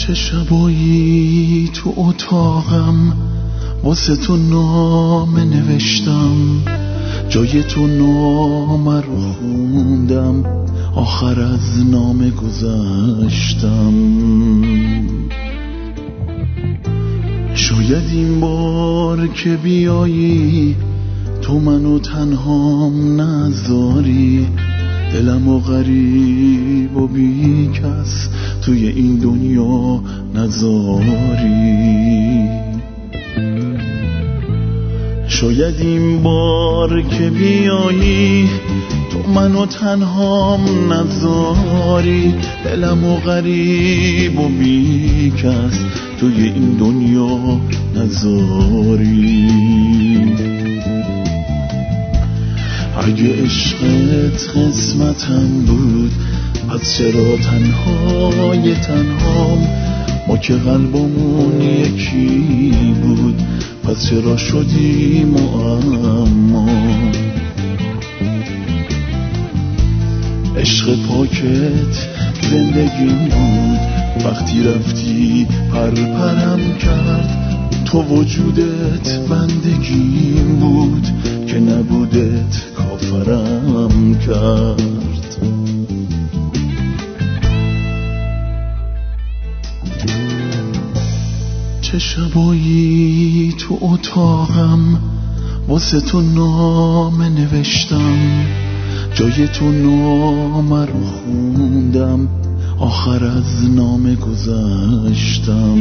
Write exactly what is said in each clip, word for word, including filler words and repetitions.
چه شبایی تو اتاقم واسه تو نامه نوشتم، جای تو نامه رو خوندم، آخر از نامه گذشتم. شاید این بار که بیایی تو منو تنهام نذاری، دلم و غریب و بی کس توی این دنیا نذاری. شاید این بار که بیایی تو منو تنهام نذاری، دلم و غریب و بی کس توی این دنیا نذاری. اگه عشقت قسمتم بود پس چرا تنهای تنهام، ما که قلبمون یکی بود پس چرا شدی معما. عشق پاکت زندگیم بود، وقتی رفتی پر پرم کرد، تو وجودت بندگیم بود که نبودت کافرم کرد. چه شبایی تو اتاقم واسه تو نامه نوشتم، جای تو نامه رو خوندم، آخر از نامه گذشتم.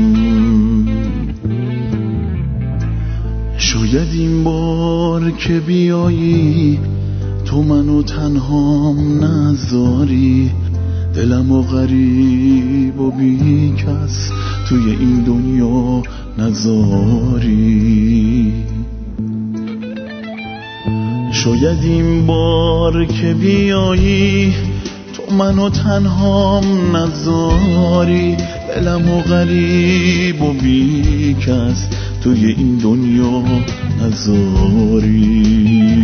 شاید این بار که بیایی تو منو تنهام نذاری، دلم و غریب و بی کس توی این دنیا نذاری. شاید این بار که بیایی تو منو تنهام نذاری، دلم و غریب و بی کس توی این دنیا نذاری.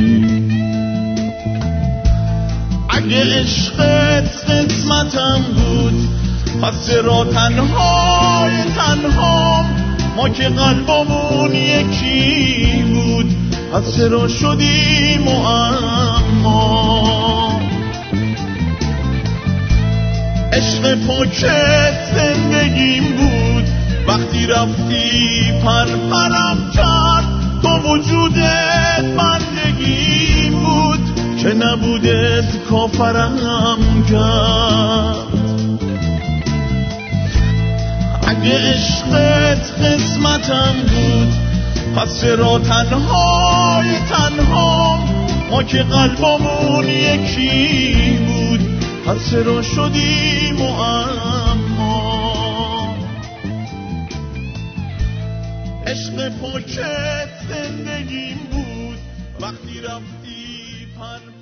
اگه عشقت قسمتم بود پس چرا تنهای تنهام، ما که قلبمون یکی بود پس چرا شدی معما. عشق پاکت زندگیم بود، وقتی رفتی پر پرم کرد، تو وجودت بندگیم بود که نبودت کافرم کرد. اگه عشقت قسمتم بود پس چرا تنهای تنهام، ما که قلبمون یکی بود پس چرا شدی معما. عشق پاکت زندگیم بود، وقتی رفتی پر